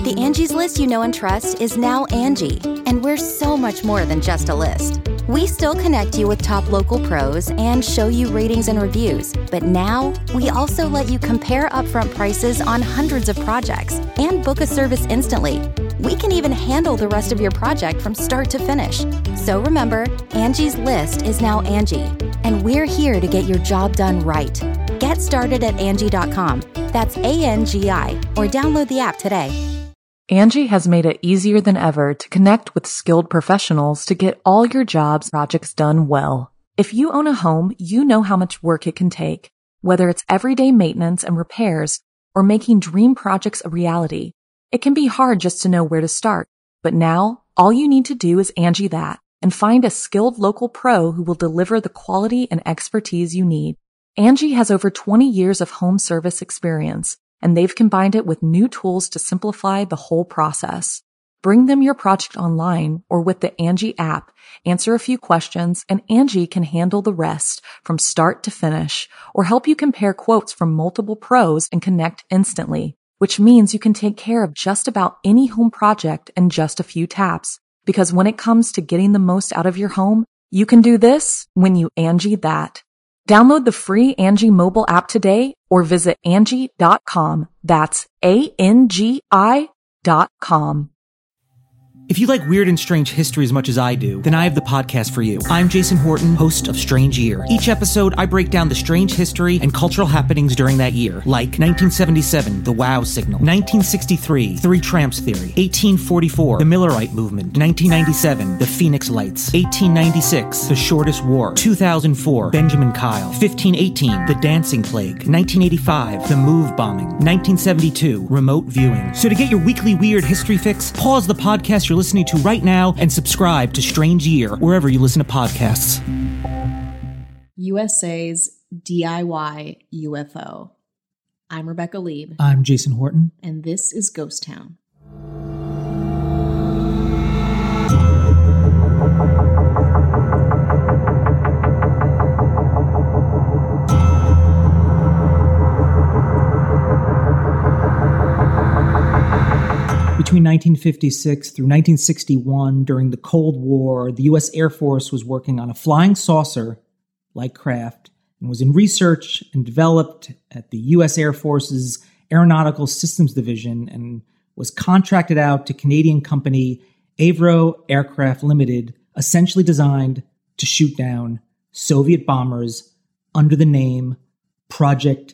The Angie's List you know and trust is now Angie, and we're so much more than just a list. We still connect you with top local pros and show you ratings and reviews, but now we also let you compare upfront prices on hundreds of projects and book a service instantly. We can even handle the rest of your project from start to finish. So remember, Angie's List is now Angie, and we're here to get your job done right. Get started at Angie.com. That's ANGI, or download the app today. Angie has made it easier than ever to connect with skilled professionals to get all your jobs projects done well. If you own a home, you know how much work it can take, whether it's everyday maintenance and repairs or making dream projects a reality. It can be hard just to know where to start, but now all you need to do is Angie that and find a skilled local pro who will deliver the quality and expertise you need. Angie has over 20 years of home service experience, and they've combined it with new tools to simplify the whole process. Bring them your project online or with the Angie app, answer a few questions, and Angie can handle the rest from start to finish, or help you compare quotes from multiple pros and connect instantly, which means you can take care of just about any home project in just a few taps. Because when it comes to getting the most out of your home, you can do this when you Angie that. Download the free Angie mobile app today or visit Angie.com. That's ANGI.com. If you like weird and strange history as much as I do, then I have the podcast for you. I'm Jason Horton, host of Strange Year. Each episode, I break down the strange history and cultural happenings during that year, like 1977, the Wow Signal, 1963, Three Tramps Theory, 1844, the Millerite Movement, 1997, the Phoenix Lights, 1896, the Shortest War, 2004, Benjamin Kyle, 1518, the Dancing Plague, 1985, the Move Bombing, 1972, remote viewing. So to get your weekly weird history fix, pause the podcast you're listening to right now and subscribe to Strange Year wherever you listen to podcasts. USA's DIY UFO. I'm Rebecca Lieb. I'm Jason Horton. And this is Ghost Town. Between 1956 through 1961, during the Cold War, the U.S. Air Force was working on a flying saucer-like craft and was in research and developed at the U.S. Air Force's Aeronautical Systems Division and was contracted out to Canadian company Avro Aircraft Limited, essentially designed to shoot down Soviet bombers under the name Project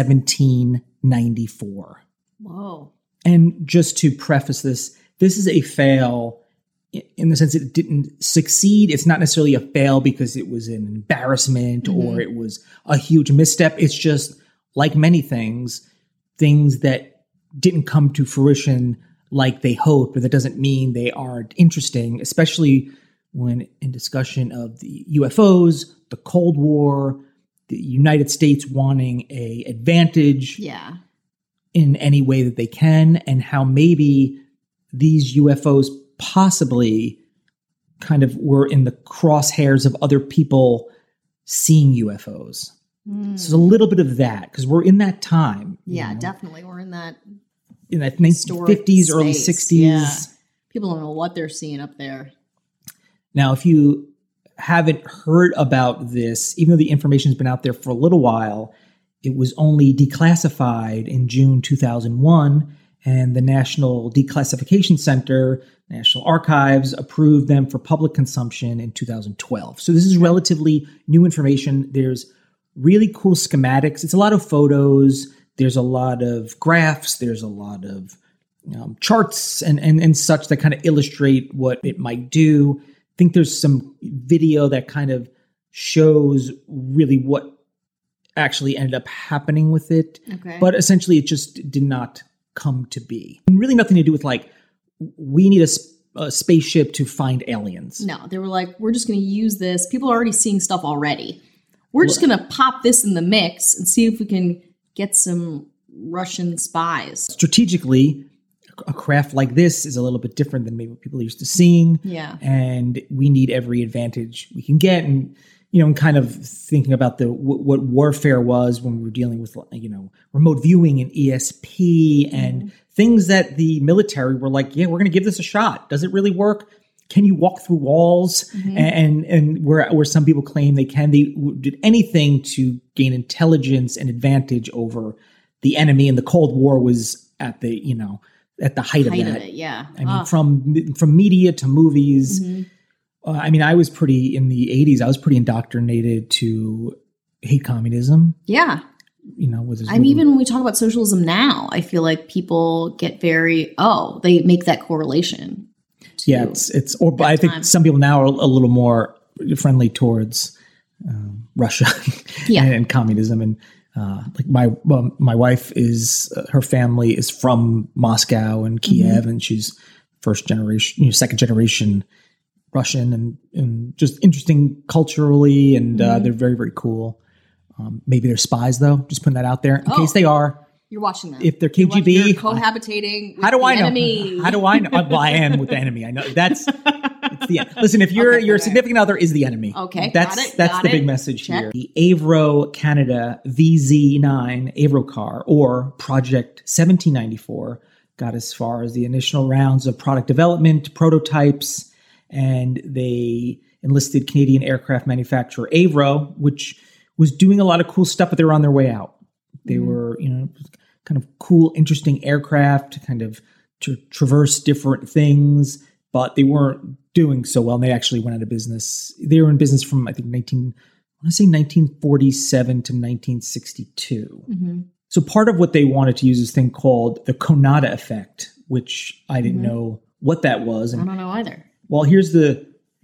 1794. Whoa. And just to preface this, this is a fail in the sense that it didn't succeed. It's not necessarily a fail because it was an embarrassment or it was a huge misstep. It's just, like many things that didn't come to fruition like they hoped, but that doesn't mean they aren't interesting, especially when in discussion of the UFOs, the Cold War, the United States wanting an advantage. Yeah. In any way that they can, and how maybe these UFOs possibly kind of were in the crosshairs of other people seeing UFOs. So there's a little bit of that, because we're in that time. Yeah, definitely. We're in that 50s, early 60s. Yeah. People don't know what they're seeing up there. Now, if you haven't heard about this, even though the information's been out there for a little while, it was only declassified in June 2001, and the National Declassification Center, National Archives, approved them for public consumption in 2012. So this is relatively new information. There's really cool schematics. It's a lot of photos. There's a lot of graphs. There's a lot of charts and such that kind of illustrate what it might do. I think there's some video that kind of shows really what actually ended up happening with it. Okay. But essentially it just did not come to be. And really nothing to do with we need a spaceship to find aliens. No, they were like, we're just going to use this. People are already seeing stuff already. We're just going to pop this in the mix and see if we can get some Russian spies. Strategically, a craft like this is a little bit different than maybe what people are used to seeing. Yeah. And we need every advantage we can get. And and kind of thinking about what warfare was when we were dealing with, remote viewing and ESP and things that the military were like, yeah, we're going to give this a shot. Does it really work? Can you walk through walls? And where some people claim they did anything to gain intelligence and advantage over the enemy. And the Cold War was at the height of that. Yeah. I mean, from media to movies. I was pretty in the 80s. I was pretty indoctrinated to hate communism. Yeah. Even when we talk about socialism now, I feel like people get they make that correlation. Yeah, but I think some people now are a little more friendly towards Russia and communism. And like my wife her family is from Moscow and Kiev, and she's second generation Russian, and just interesting culturally, and they're very, very cool. Maybe they're spies, though. Just putting that out there in case they are. You're watching them. If they're KGB, you're cohabitating with the enemy. How do I know? Well, I am with the enemy. I know it's the end. Listen, if your significant other is the enemy, that's the big message here. The Avro Canada VZ9 Avro car, or Project 1794, got as far as the initial rounds of product development, prototypes, and they enlisted Canadian aircraft manufacturer Avro, which was doing a lot of cool stuff, but they were on their way out. They were, kind of cool, interesting aircraft, kind of to traverse different things, but they weren't doing so well. And they actually went out of business. They were in business from, I think, 1947 to 1962. So part of what they wanted to use is this thing called the Conada effect, which I didn't know what that was. And, I don't know either. Well, here's the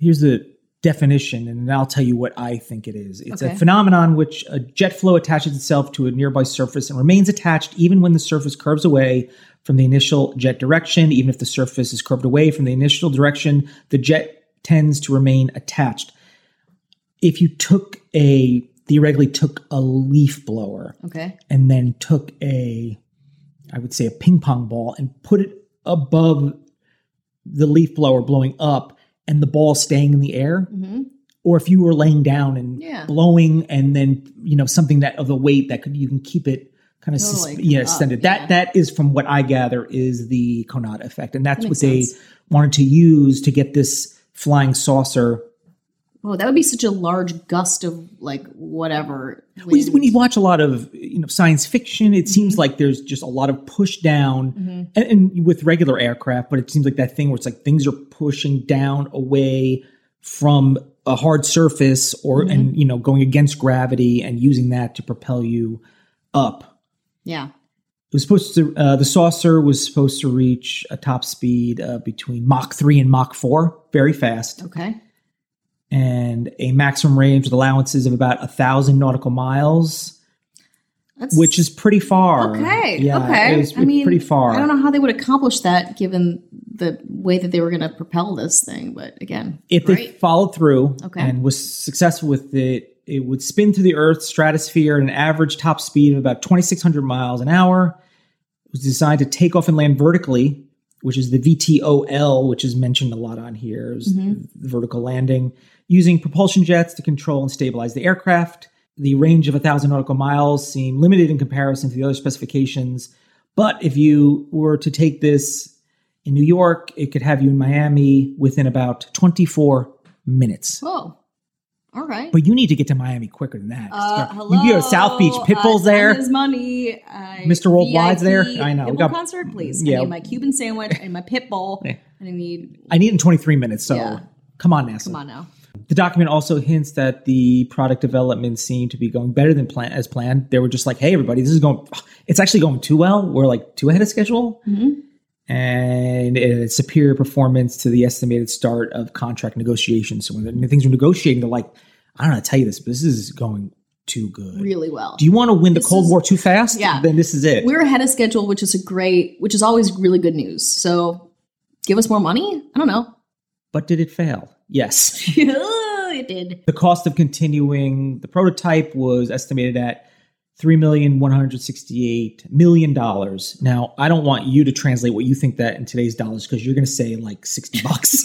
definition, and I'll tell you what I think it is. It's a phenomenon which a jet flow attaches itself to a nearby surface and remains attached even when the surface curves away from the initial jet direction. Even if the surface is curved away from the initial direction, the jet tends to remain attached. If you theoretically took a leaf blower, and then took I would say a ping pong ball, and put it above the leaf blower blowing up, and the ball staying in the air, or if you were laying down and blowing, and then something that of the weight that you can keep it kind of suspended. That is, from what I gather, is the Conada effect, and that's what they wanted to use to get this flying saucer. Oh, that would be such a large gust of whatever. When you watch a lot of science fiction, it seems like there's just a lot of push down, and with regular aircraft, but it seems like that thing where it's like things are pushing down away from a hard surface, and going against gravity and using that to propel you up. Yeah. It was supposed to. The saucer was supposed to reach a top speed between Mach 3 and Mach 4, very fast. Okay. And a maximum range with allowances of about 1,000 nautical miles, which is pretty far. Okay. Yeah, okay. It was pretty far. I don't know how they would accomplish that given the way that they were going to propel this thing. But again, if they followed through and was successful with it, it would spin through the Earth's stratosphere at an average top speed of about 2,600 miles an hour. It was designed to take off and land vertically, which is the VTOL, which is mentioned a lot on here, is the vertical landing, using propulsion jets to control and stabilize the aircraft. The range of 1,000 nautical miles seemed limited in comparison to the other specifications. But if you were to take this in New York, it could have you in Miami within about 24 minutes. Oh, all right. But you need to get to Miami quicker than that. Hello. You go to South Beach. Pitbull's there. Time is money. Mr. Worldwide's there. I know. Pitbull concert, please. I need my Cuban sandwich and my Pitbull. And I need it in 23 minutes. So come on, NASA. Come on now. The document also hints that the product development seemed to be going better than as planned. They were just like, hey, everybody, it's actually going too well. We're like too ahead of schedule. And it's superior performance to the estimated start of contract negotiations. So when things are negotiating, they're like, I don't know how to tell you this, but this is going too good. Really well. Do you want to win the Cold War too fast? Yeah. Then this is it. We're ahead of schedule, which is always really good news. So give us more money? I don't know. But did it fail? Yes. It did. The cost of continuing the prototype was estimated at $3,168,000,000. Now, I don't want you to translate what you think that in today's dollars because you're going to say like $60.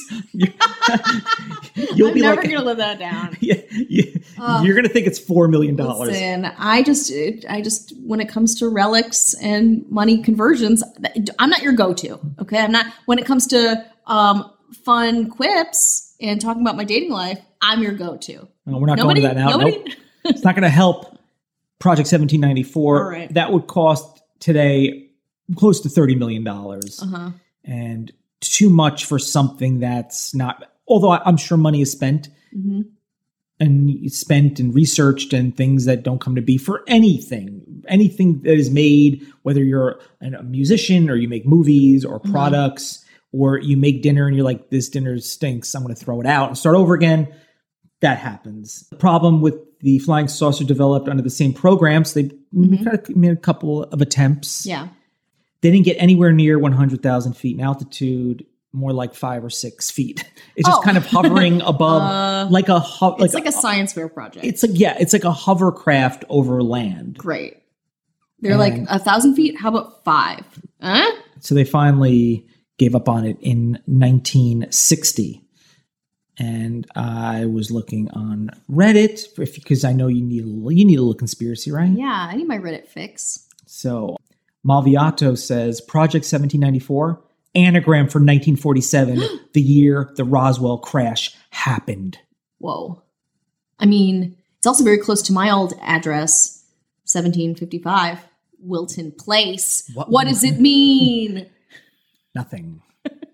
I'm never going to live that down. You're going to think it's $4 million. Listen, I just, when it comes to relics and money conversions, I'm not your go-to. Okay, I'm not. When it comes to fun quips and talking about my dating life, I'm your go-to. No, we're not going to that now. Nope. It's not going to help. Project 1794, right. That would cost today close to $30 million. And too much for something that's not, although I'm sure money is spent and spent and researched and things that don't come to be for anything that is made, whether you're a musician or you make movies or products or you make dinner and you're like, this dinner stinks, I'm going to throw it out and start over again. That happens. The problem with the flying saucer developed under the same programs, they kind of made a couple of attempts. Yeah. They didn't get anywhere near 100,000 feet in altitude, more like 5 or 6 feet. It's just kind of hovering above, like a it's like a science fair project. It's like a hovercraft over land. Great. They're like 1,000 feet. How about 5? Huh? So they finally gave up on it in 1960. And I was looking on Reddit because I know you need a little conspiracy, right? Yeah, I need my Reddit fix. So Malviato says Project 1794, anagram for 1947, the year the Roswell crash happened. Whoa. I mean, it's also very close to my old address, 1755 Wilton Place. What does it mean? Nothing.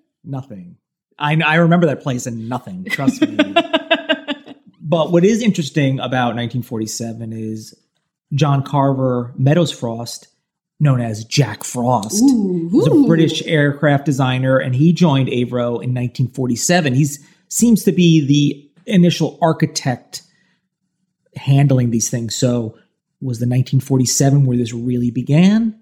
I remember that place and nothing. Trust me. But what is interesting about 1947 is John Carver Meadows Frost, known as Jack Frost, was a British aircraft designer, and he joined Avro in 1947. He seems to be the initial architect handling these things. So was the 1947 where this really began?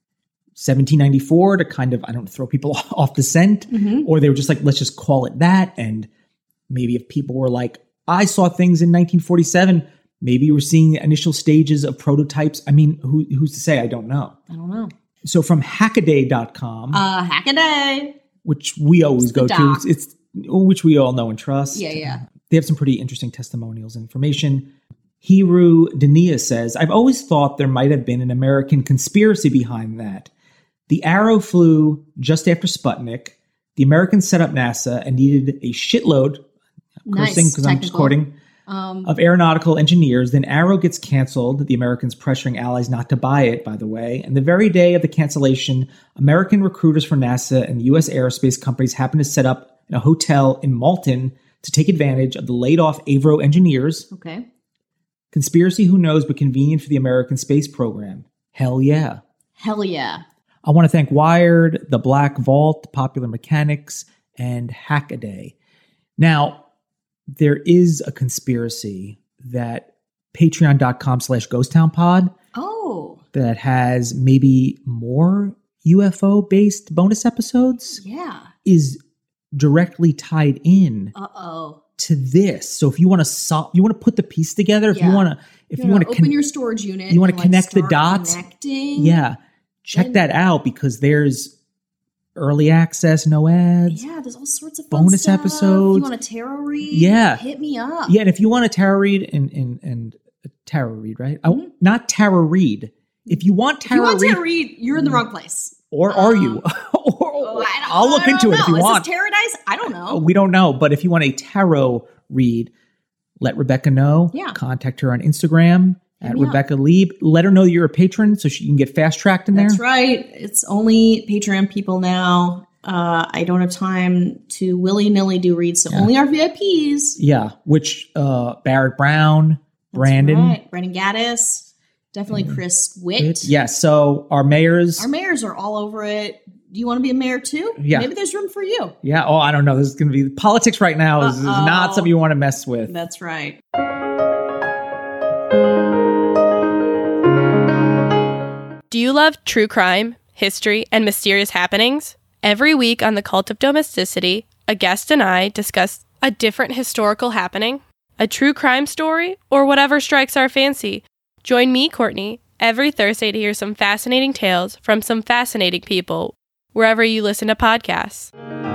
1794 to kind of, I don't throw people off the scent, or they were just like, let's just call it that. And maybe if people were like, I saw things in 1947, maybe we're seeing the initial stages of prototypes. I mean, who's to say? I don't know. So from Hackaday.com, Hackaday, which we always go to, it's which we all know and trust. Yeah. They have some pretty interesting testimonials and information. Hiru Dania says, I've always thought there might have been an American conspiracy behind that. The Arrow flew just after Sputnik. The Americans set up NASA and needed a shitload, because I'm just quoting, of aeronautical engineers. Then Arrow gets canceled, the Americans pressuring allies not to buy it, by the way. And the very day of the cancellation, American recruiters for NASA and the U.S. aerospace companies happened to set up in a hotel in Malton to take advantage of the laid-off Avro engineers. Okay. Conspiracy, who knows, but convenient for the American space program. Hell yeah. Hell yeah. I want to thank Wired, The Black Vault, Popular Mechanics, and Hackaday. Now, there is a conspiracy that patreon.com/ghosttownpod that has maybe more UFO-based bonus episodes. Yeah. Is directly tied in to this. So if you want to put the piece together, if you want to open your storage unit, you want to connect the dots. Connecting. Yeah. Check that out because there's early access, no ads. Yeah, there's all sorts of fun bonus stuff. episodes. If you want a tarot read? Yeah. Hit me up. Yeah, and if you want a tarot read and a tarot read, right? Not tarot read. If you want tarot read, you're in the wrong place. Or are you? I'll look into it if you want. Is this Tarot-dice? I don't know. We don't know. But if you want a tarot read, let Rebecca know. Yeah. Contact her on Instagram at Rebecca Lieb. Let her know you're a patron so she can get fast-tracked in there. That's right. It's only Patreon people now. I don't have time to willy-nilly do reads, so only our VIPs. Yeah, which Barrett Brown, Brandon. Right. Brandon Gaddis. Definitely Chris Witt. Yeah, so our mayors. Our mayors are all over it. Do you want to be a mayor too? Yeah. Maybe there's room for you. Yeah. Oh, I don't know. This is going to be politics right now. This is not something you want to mess with. That's right. Do you love true crime, history, and mysterious happenings? Every week on The Cult of Domesticity, a guest and I discuss a different historical happening, a true crime story, or whatever strikes our fancy. Join me, Courtney, every Thursday to hear some fascinating tales from some fascinating people, wherever you listen to podcasts.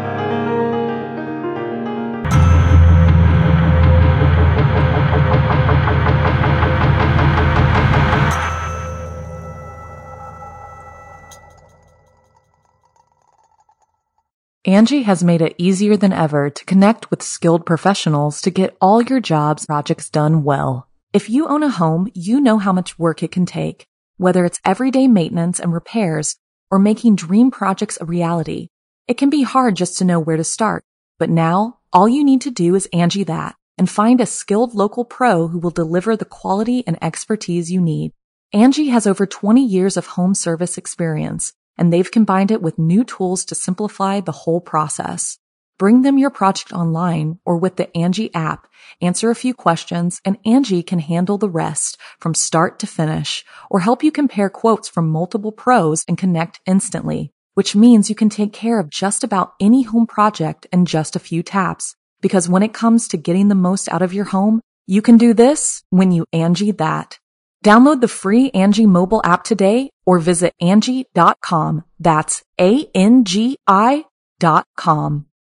Angie has made it easier than ever to connect with skilled professionals to get all your jobs projects done well. If you own a home, you know how much work it can take, whether it's everyday maintenance and repairs or making dream projects a reality. It can be hard just to know where to start, but now all you need to do is Angie that and find a skilled local pro who will deliver the quality and expertise you need. Angie has over 20 years of home service experience, and they've combined it with new tools to simplify the whole process. Bring them your project online or with the Angie app, answer a few questions, and Angie can handle the rest from start to finish or help you compare quotes from multiple pros and connect instantly, which means you can take care of just about any home project in just a few taps. Because when it comes to getting the most out of your home, you can do this when you Angie that. Download the free Angie mobile app today or visit Angie.com. That's ANGI.com.